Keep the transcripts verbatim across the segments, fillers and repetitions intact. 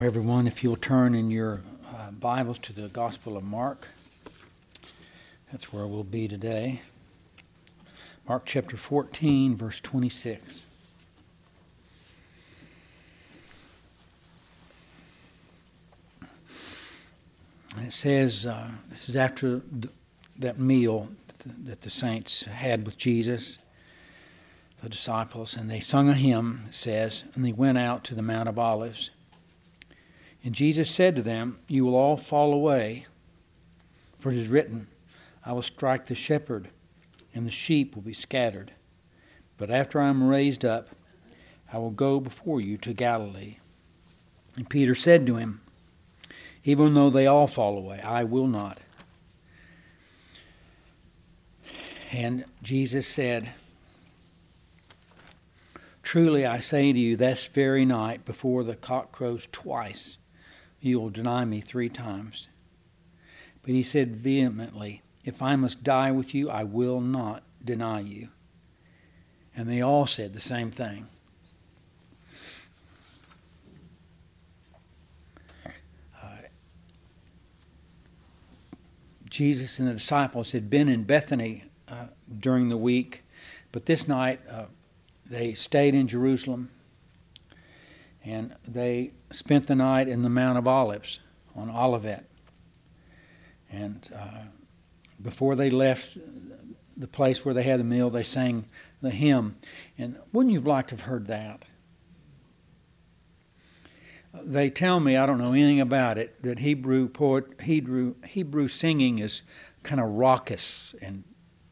Everyone, if you'll turn in your uh, Bibles to the Gospel of Mark, that's where we'll be today. Mark chapter fourteen, verse twenty-six. And it says, uh, this is after th- that meal that the saints had with Jesus, the disciples, and they sung a hymn, it says, and they went out to the Mount of Olives. And Jesus said to them, "You will all fall away, for it is written, I will strike the shepherd, and the sheep will be scattered. But after I am raised up, I will go before you to Galilee." And Peter said to him, "Even though they all fall away, I will not." And Jesus said, "Truly I say to you, this very night, before the cock crows twice, you will deny me three times." But he said vehemently, "If I must die with you, I will not deny you." And they all said the same thing. Uh, Jesus and the disciples had been in Bethany uh, during the week, but this night uh, they stayed in Jerusalem. And they spent the night in the Mount of Olives on Olivet. And uh, before they left the place where they had the meal, they sang the hymn. And wouldn't you have liked to have heard that? They tell me, I don't know anything about it, that Hebrew poet, Hebrew, Hebrew singing is kind of raucous, and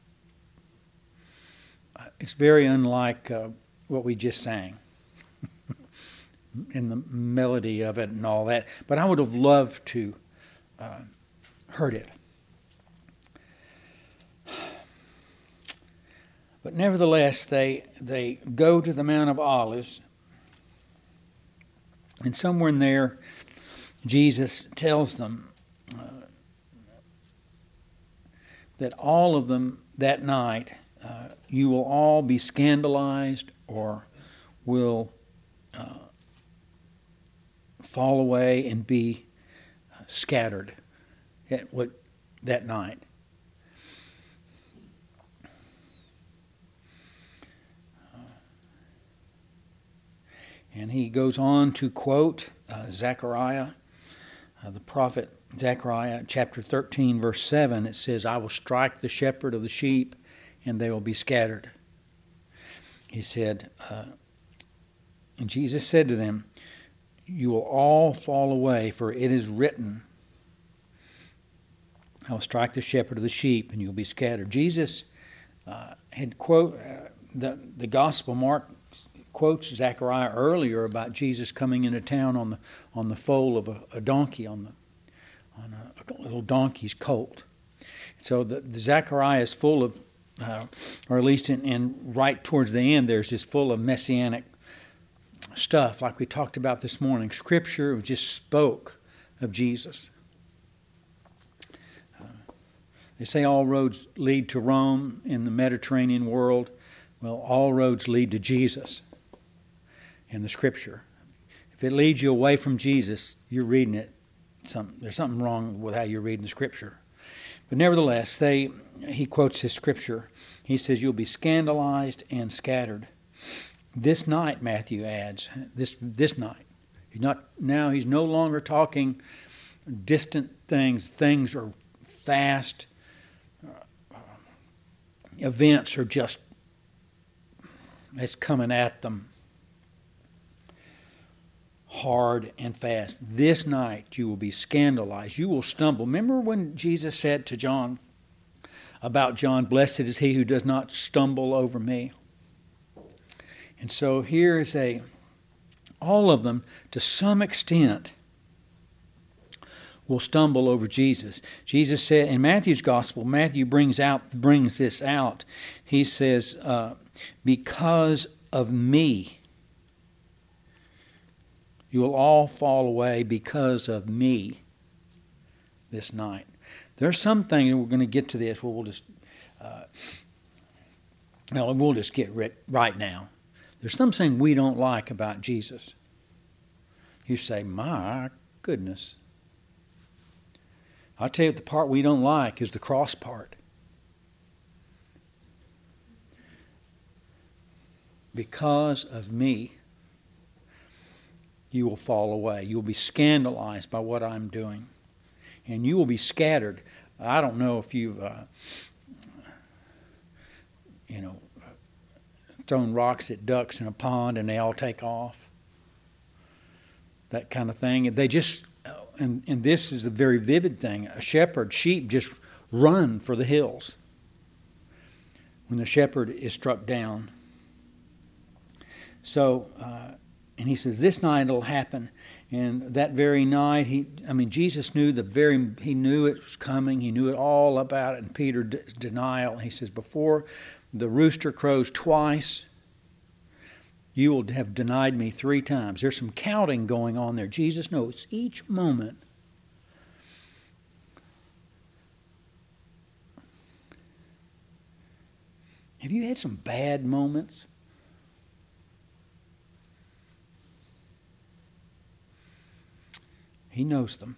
it's very unlike uh, what we just sang. In the melody of it and all that. But I would have loved to uh, heard it. But nevertheless, they they go to the Mount of Olives, and somewhere in there, Jesus tells them uh, that all of them that night, uh, you will all be scandalized or will uh, fall away and be scattered at what that night. And he goes on to quote uh, Zechariah, uh, the prophet Zechariah, chapter thirteen, verse seven. It says, "I will strike the shepherd of the sheep, and they will be scattered." He said, uh, and Jesus said to them, "You will all fall away, for it is written, I will strike the shepherd of the sheep, and you will be scattered." Jesus uh, had quote uh, the the Gospel Mark quotes Zechariah earlier about Jesus coming into town on the on the foal of a, a donkey, on the on a, a little donkey's colt. So the, the Zechariah is full of, uh, or at least in, in right towards the end, there's just full of messianic stuff, like we talked about this morning. Scripture just spoke of Jesus. Uh, they say all roads lead to Rome in the Mediterranean world. Well, all roads lead to Jesus in the Scripture. If it leads you away from Jesus, you're reading it. Some, there's something wrong with how you're reading the Scripture. But nevertheless, they he quotes his Scripture. He says, "You'll be scandalized and scattered." This night, Matthew adds, this this night. He's not now. He's no longer talking distant things. Things are fast. Uh, events are just, it's coming at them hard and fast. This night you will be scandalized. You will stumble. Remember when Jesus said to John about John, "Blessed is he who does not stumble over me." And so here is a, all of them, to some extent, will stumble over Jesus. Jesus said in Matthew's gospel, Matthew brings out brings this out. He says, uh, "Because of me, you will all fall away because of me this night." There's some things, we're going to get to this, where we'll just, uh, well, we'll just get right, right now. There's something we don't like about Jesus. You say, my goodness. I'll tell you, the part we don't like is the cross part. Because of me, you will fall away. You'll be scandalized by what I'm doing. And you will be scattered. I don't know if you've, uh, you know, thrown rocks at ducks in a pond and they all take off. That kind of thing. And they just, and, and this is a very vivid thing. A shepherd, sheep just run for the hills when the shepherd is struck down. So, uh, and he says, this night it'll happen. And that very night, he, I mean, Jesus knew the very, he knew it was coming. He knew it all about it. And Peter's denial, he says, before the rooster crows twice, you will have denied me three times. There's some counting going on there. Jesus knows each moment. Have you had some bad moments? He knows them.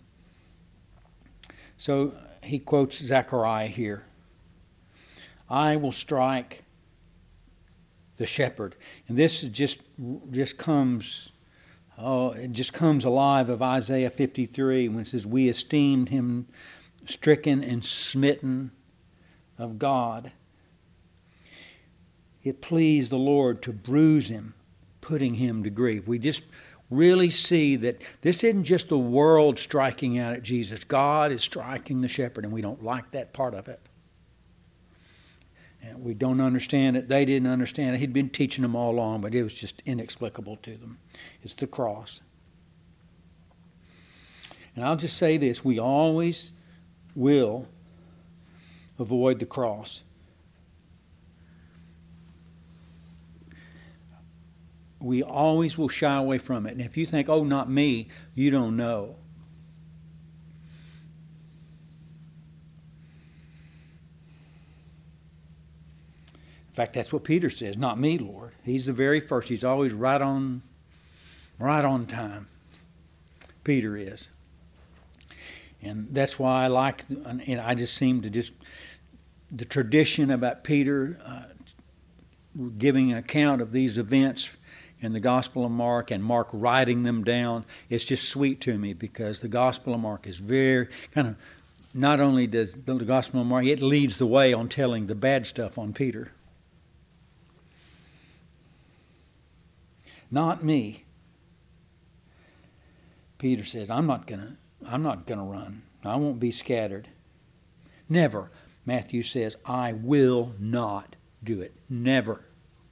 So he quotes Zechariah here. I will strike the shepherd. And this is just just comes oh it just comes alive of Isaiah fifty-three when it says, we esteemed him stricken and smitten of God. It pleased the Lord to bruise him, putting him to grief. We just really see that this isn't just the world striking out at Jesus. God is striking the shepherd, and we don't like that part of it. And we don't understand it. They didn't understand it. He'd been teaching them all along, but it was just inexplicable to them. It's the cross. And I'll just say this. We always will avoid the cross. We always will shy away from it. And if you think, oh, not me, you don't know. In fact, that's what Peter says, not me, Lord. He's the very first. He's always right on, right on time. Peter is. And that's why I like, and I just seem to just, the tradition about Peter uh, giving an account of these events in the Gospel of Mark and Mark writing them down, it's just sweet to me because the Gospel of Mark is very, kind of, not only does the Gospel of Mark, it leads the way on telling the bad stuff on Peter. Not me. Peter says, I'm not gonna, I'm not gonna run. I won't be scattered. Never. Matthew says, I will not do it. Never.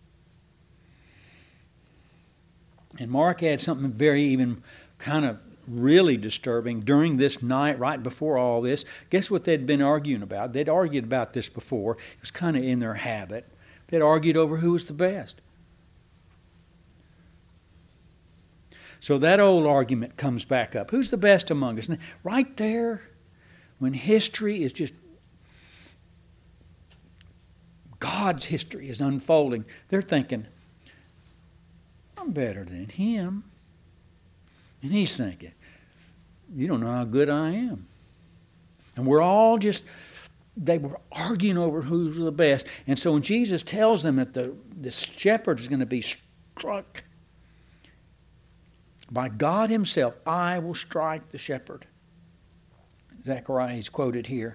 And Mark had something very even kind of really disturbing during this night, right before all this. Guess what they'd been arguing about? They'd argued about this before. It was kind of in their habit. They'd argued over who was the best. So that old argument comes back up. Who's the best among us? And right there, when history is just, God's history is unfolding, they're thinking, I'm better than him. And he's thinking, you don't know how good I am. And we're all just, they were arguing over who's the best. And so when Jesus tells them that the, the shepherd is going to be struck by God himself, I will strike the shepherd. Zechariah is quoted here.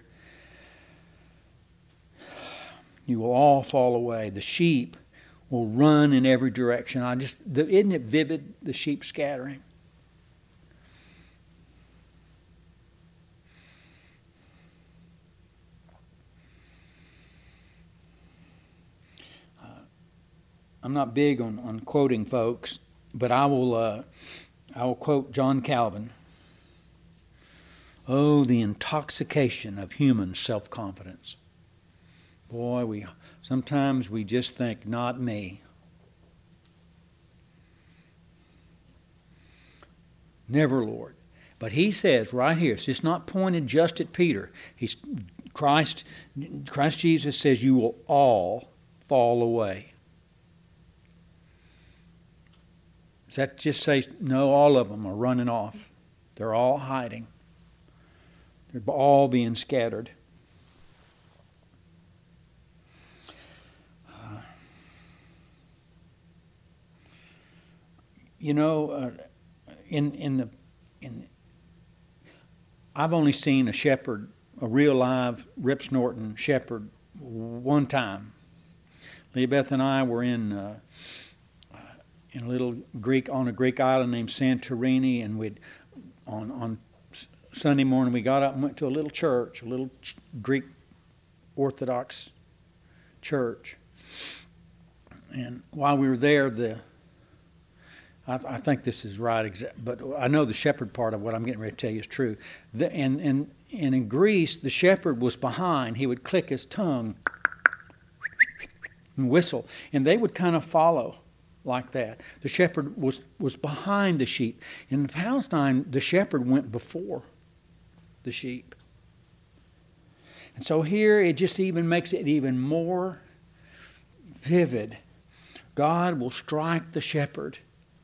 You will all fall away. The sheep will run in every direction. I just, the, isn't it vivid, the sheep scattering? Uh, I'm not big on, on quoting folks, but I will uh, I will quote John Calvin. Oh, the intoxication of human self-confidence. Boy, we sometimes we just think, not me. Never, Lord. But he says right here, it's just not pointed just at Peter. He's Christ, Christ Jesus says, you will all fall away. Does that just say, no, all of them are running off? They're all hiding. They're all being scattered. Uh, you know, uh, in in the in I've only seen a shepherd, a real live rip snorting shepherd, one time. Leah Beth and I were in uh, in a little Greek on a Greek island named Santorini, and we'd on on Sunday morning we got up and went to a little church, a little Greek Orthodox church. And while we were there, the I, I think this is right, exact, but I know the shepherd part of what I'm getting ready to tell you is true. The, and and and in Greece, the shepherd was behind. He would click his tongue and whistle, and they would kind of follow like that. The shepherd was, was behind the sheep. In Palestine, the shepherd went before the sheep. And so here it just even makes it even more vivid. God will strike the shepherd.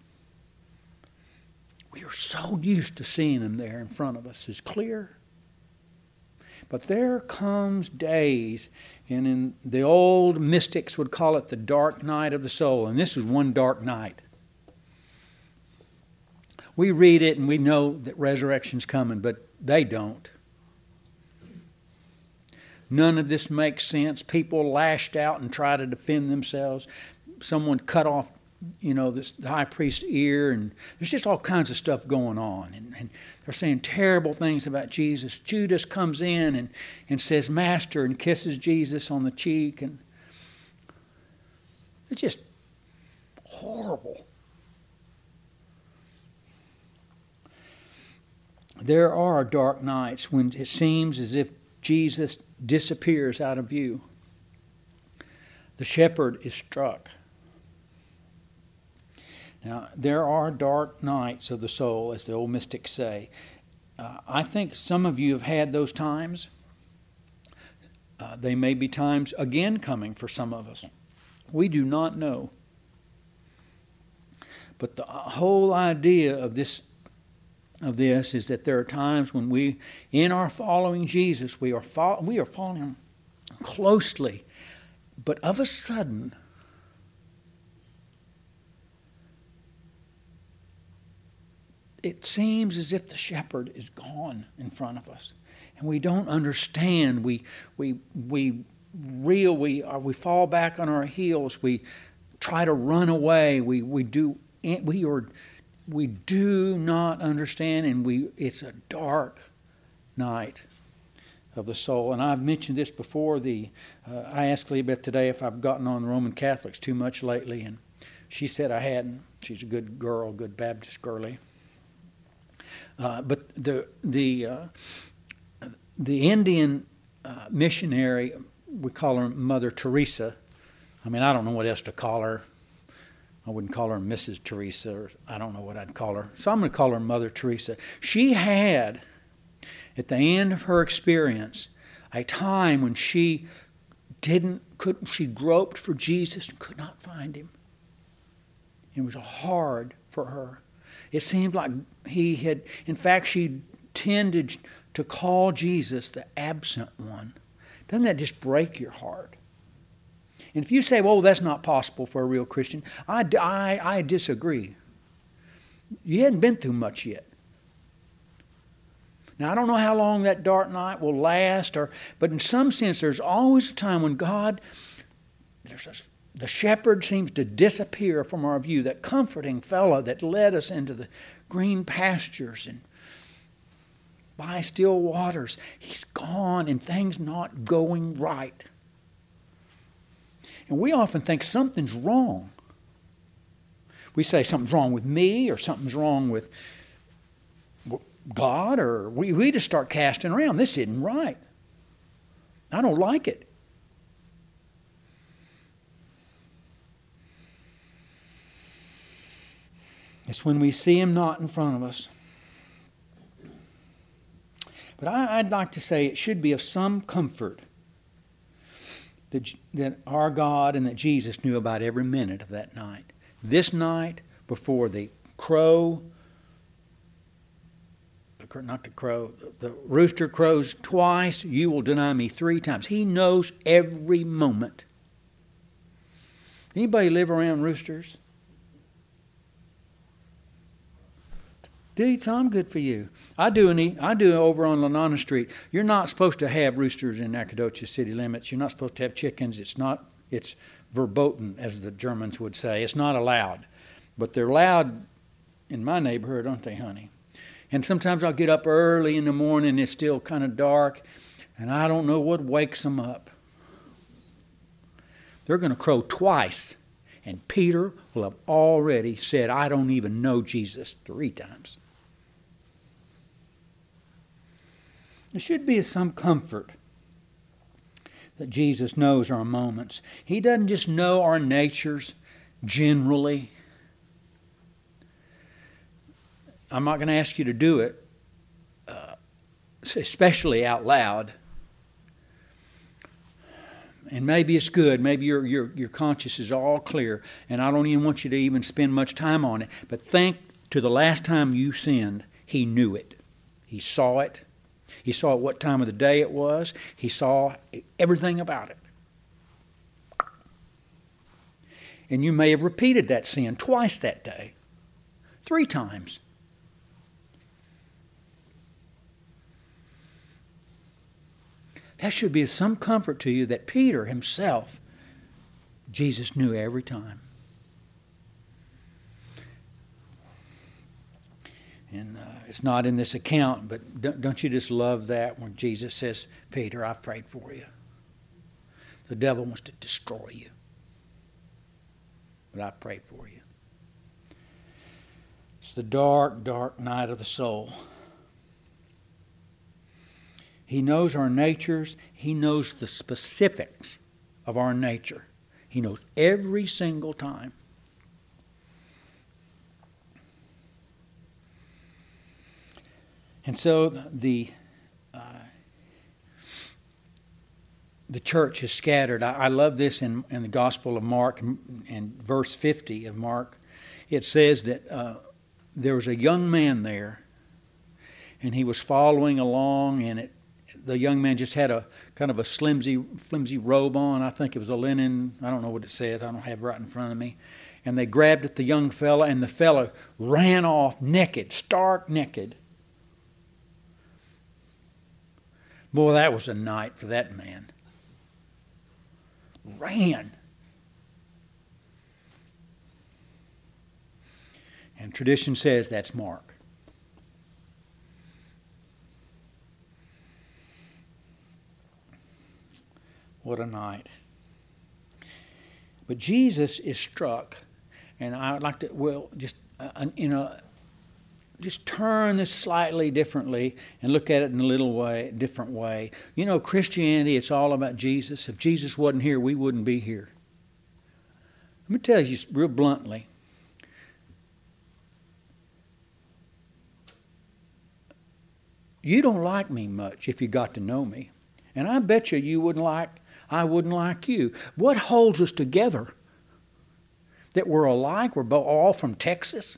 We are so used to seeing him there in front of us as clear. But there comes days, and in the old mystics would call it the dark night of the soul, and this is one dark night. We read it and we know that resurrection's coming, but they don't. None of this makes sense. People lashed out and try to defend themselves. Someone cut off, you know, this, the high priest's ear, and there's just all kinds of stuff going on. And, and they're saying terrible things about Jesus. Judas comes in and, and says, Master, and kisses Jesus on the cheek. And it's just horrible. There are dark nights when it seems as if Jesus disappears out of view. The shepherd is struck. Now, there are dark nights of the soul, as the old mystics say. Uh, I think some of you have had those times. Uh, they may be times again coming for some of us. We do not know. But the whole idea of this of this is that there are times when we, in our following Jesus, we are fo- we are following him closely, but of a sudden, it seems as if the shepherd is gone in front of us, and we don't understand. We we we reel. We are. We fall back on our heels. We try to run away. We we do. We are. We do not understand, and we. It's a dark night of the soul. And I've mentioned this before. The uh, I asked Leah Beth today if I've gotten on the Roman Catholics too much lately, and she said I hadn't. She's a good girl, good Baptist girly. Uh, but the the uh, the Indian uh, missionary, we call her Mother Teresa. I mean, I don't know what else to call her. I wouldn't call her Missus Teresa, or I don't know what I'd call her. So I'm going to call her Mother Teresa. She had, at the end of her experience, a time when she didn't, could she groped for Jesus and could not find him. It was hard for her. It seemed like he had, in fact, she tended to call Jesus the absent one. Doesn't that just break your heart? And if you say, well, that's not possible for a real Christian, I, I, I disagree. You hadn't been through much yet. Now, I don't know how long that dark night will last, or, but in some sense, there's always a time when God, there's a, the shepherd seems to disappear from our view, that comforting fellow that led us into the green pastures and by still waters. He's gone and things not going right. And we often think something's wrong. We say something's wrong with me, or something's wrong with God, or we, we just start casting around. This isn't right. I don't like it. It's when we see him not in front of us. But I, I'd like to say it should be of some comfort that, that our God and that Jesus knew about every minute of that night. This night, before the crow, not the crow, the rooster crows twice, you will deny me three times. He knows every moment. Anybody live around roosters? Dude, I'm good for you. I do any. I do over on Lanana Street. You're not supposed to have roosters in Nacogdoches city limits. You're not supposed to have chickens. It's not. It's verboten, as the Germans would say. It's not allowed. But they're allowed in my neighborhood, aren't they, honey? And sometimes I'll get up early in the morning. It's still kind of dark, and I don't know what wakes them up. They're going to crow twice, and Peter will have already said, I don't even know Jesus, three times. There should be some comfort that Jesus knows our moments. He doesn't just know our natures generally. I'm not going to ask you to do it, uh, especially out loud. And maybe it's good. Maybe your, your, your conscience is all clear, and I don't even want you to even spend much time on it. But think to the last time you sinned, He knew it. He saw it. He saw what time of the day it was. He saw everything about it. And you may have repeated that sin twice that day, three times. That should be some comfort to you that Peter himself, Jesus knew every time. And uh, it's not in this account, but don't, don't you just love that when Jesus says, Peter, I've prayed for you. The devil wants to destroy you, but I prayed for you. It's the dark, dark night of the soul. He knows our natures. He knows the specifics of our nature. He knows every single time. And so the uh, the church is scattered. I, I love this in, in the Gospel of Mark, in verse fifty of Mark. It says that uh, there was a young man there, and he was following along, and it the young man just had a kind of a flimsy, flimsy robe on. I think it was a linen. I don't know what it says. I don't have it right in front of me. And they grabbed at the young fella, and the fella ran off naked, stark naked. Boy, that was a night for that man. Ran. And tradition says that's Mark. What a night. But Jesus is struck, and I'd like to, well, just, uh, you know, just turn this slightly differently and look at it in a little way, different way. You know, Christianity, it's all about Jesus. If Jesus wasn't here, we wouldn't be here. Let me tell you real bluntly. You don't like me much if you got to know me. And I bet you you wouldn't like, I wouldn't like you. What holds us together? That we're alike? We're all from Texas?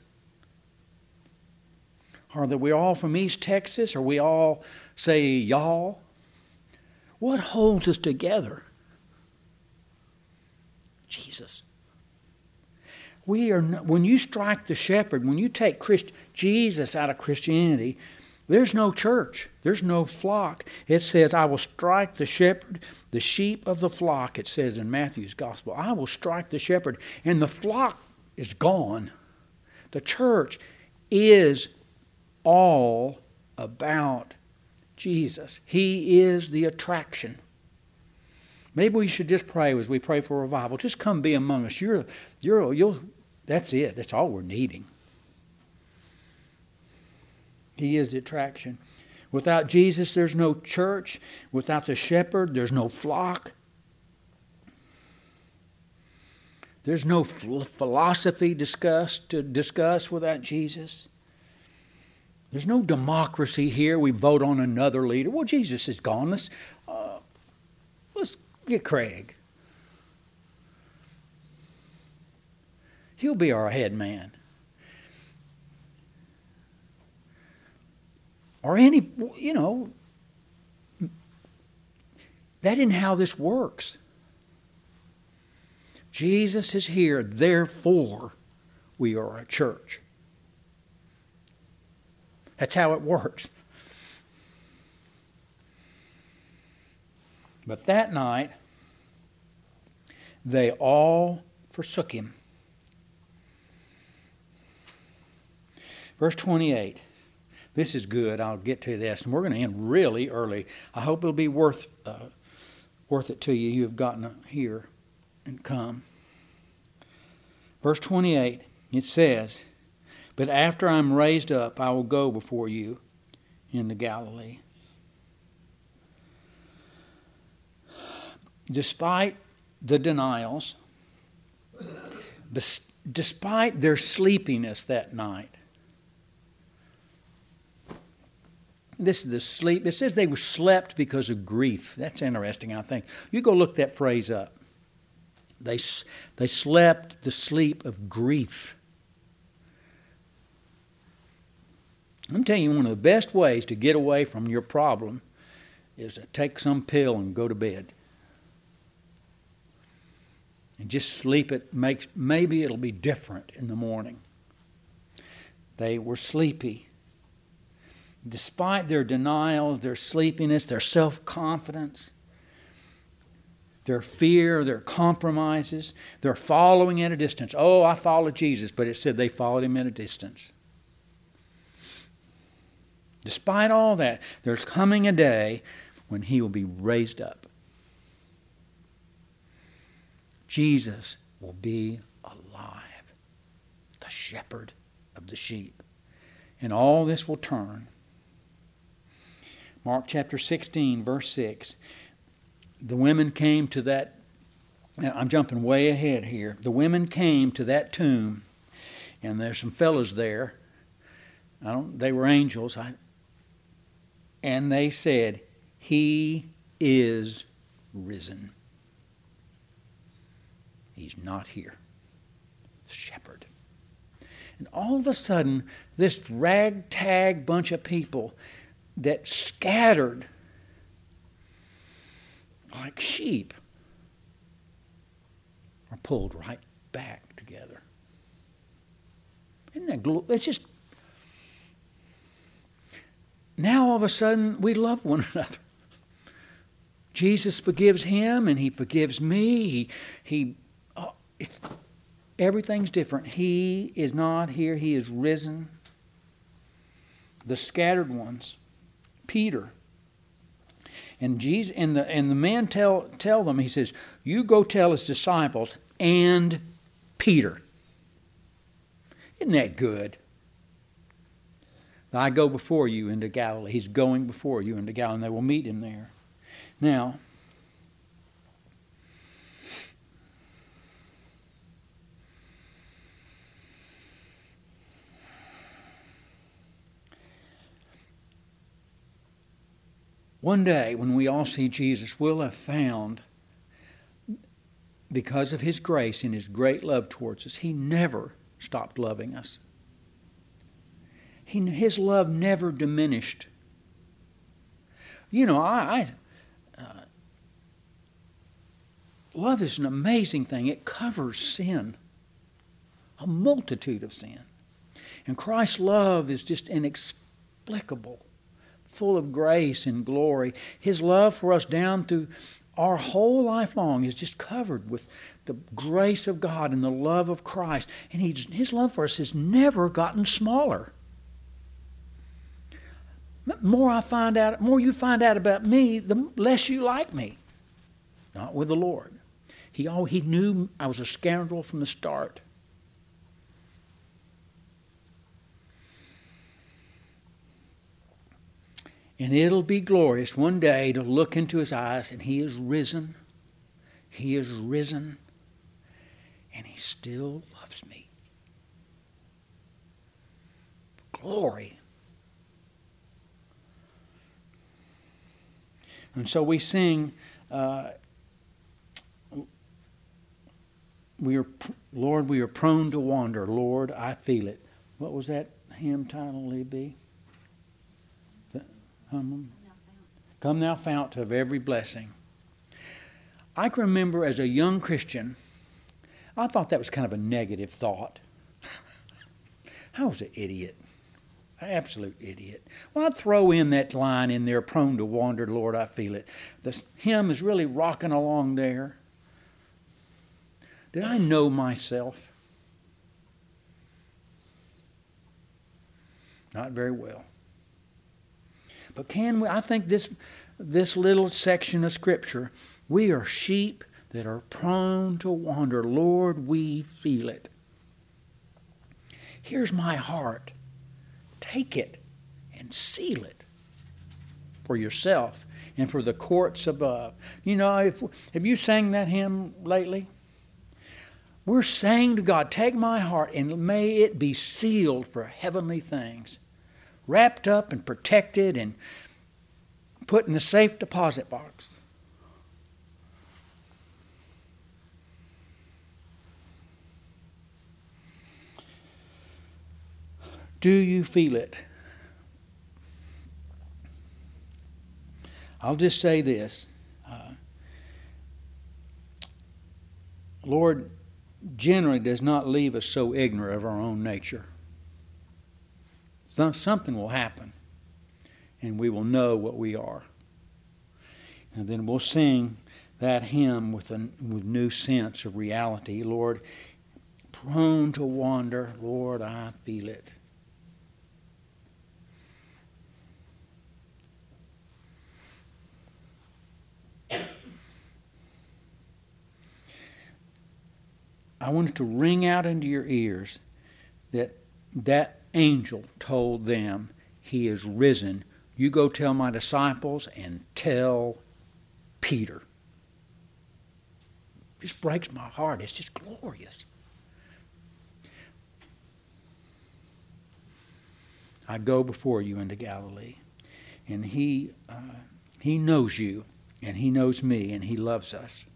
Or that we're all from East Texas? Or we all say y'all? What holds us together? Jesus. We are not, when you strike the shepherd, when you take Christ, Jesus out of Christianity, there's no church. There's no flock. It says, I will strike the shepherd, the sheep of the flock, it says in Matthew's gospel. I will strike the shepherd. And the flock is gone. The church is all about Jesus. He is the attraction. Maybe we should just pray as we pray for revival. Just come be among us. You're, you're, you'll, that's it. That's all we're needing. He is the attraction. Without Jesus, there's no church. Without the shepherd, there's no flock. There's no philosophy discussed to discuss without Jesus. There's no democracy here. We vote on another leader. Well, Jesus is gone. Let's, uh, let's get Craig. He'll be our head man. or any, you know, that isn't how this works. Jesus is here, therefore we are a church. That's how it works. But that night, they all forsook him. Verse twenty-eight. This is good. I'll get to this. And we're going to end really early. I hope it'll be worth uh, worth it to you. You have gotten here and come. Verse twenty-eight, it says, "But after I'm raised up, I will go before you into Galilee." Despite the denials, despite their sleepiness that night, this is the sleep. It says they were slept because of grief. That's interesting, I think. You go look that phrase up. They, they slept the sleep of grief. I'm telling you, one of the best ways to get away from your problem is to take some pill and go to bed. And just sleep it. Makes, maybe it'll be different in the morning. They were sleepy. Despite their denials, their sleepiness, their self-confidence, their fear, their compromises, they're following at a distance. Oh, I followed Jesus, but it said they followed him at a distance. Despite all that, there's coming a day when he will be raised up. Jesus will be alive, the shepherd of the sheep. And all this will turn. Mark chapter sixteen, verse six. The women came to that, I'm jumping way ahead here. The women came to that tomb, and there's some fellows there. I don't, they were angels. I, and they said, "He is risen. He's not here." The shepherd. And all of a sudden, this ragtag bunch of people that scattered like sheep are pulled right back together. Isn't that glorious? It's just, now all of a sudden we love one another. Jesus forgives him and he forgives me. He, he oh, it's, everything's different. He is not here. He is risen. The scattered ones, Peter, and Jesus, and the and the men tell tell them. He says, "You go tell his disciples and Peter." Isn't that good? "I go before you into Galilee." He's going before you into Galilee, and they will meet him there. Now, one day when we all see Jesus, we'll have found, because of his grace and his great love towards us, he never stopped loving us. He, his love never diminished. You know, I, I uh, love is an amazing thing. It covers sin, a multitude of sin. And Christ's love is just inexplicable, full of grace and glory. His love for us down through our whole life long is just covered with the grace of God and the love of Christ. And he, his love for us has never gotten smaller. The more I find out, more you find out about me, the less you like me. Not with the Lord. He, oh, he knew I was a scoundrel from the start. And it'll be glorious one day to look into his eyes and he is risen. He is risen. And he still loves me. Glory. And so we sing, uh, we are, Lord, we are prone to wander. Lord, I feel it. What was that hymn title, Lee B? The, Come, come thou fount of every blessing. I can remember as a young Christian, I thought that was kind of a negative thought. I was an idiot. An absolute idiot. Well, I'd throw in that line in there, prone to wander, Lord, I feel it. The hymn is really rocking along there. Did I know myself? Not very well. But can we, I think this, this little section of Scripture, we are sheep that are prone to wander. Lord, we feel it. Here's my heart. Take it and seal it for yourself and for the courts above. You know, if have you sang that hymn lately? We're saying to God, take my heart and may it be sealed for heavenly things. Wrapped up and protected and put in the safe deposit box. Do you feel it? I'll just say this. Uh, Lord generally does not leave us so ignorant of our own nature. Something will happen, and we will know what we are. And then we'll sing that hymn with a with new sense of reality. Lord, prone to wander, Lord, I feel it. I want it to ring out into your ears that that angel told them, he is risen. You go tell my disciples and tell Peter. It just breaks my heart. It's just glorious. I go before you into Galilee. And he, uh, he knows you, and he knows me, and he loves us.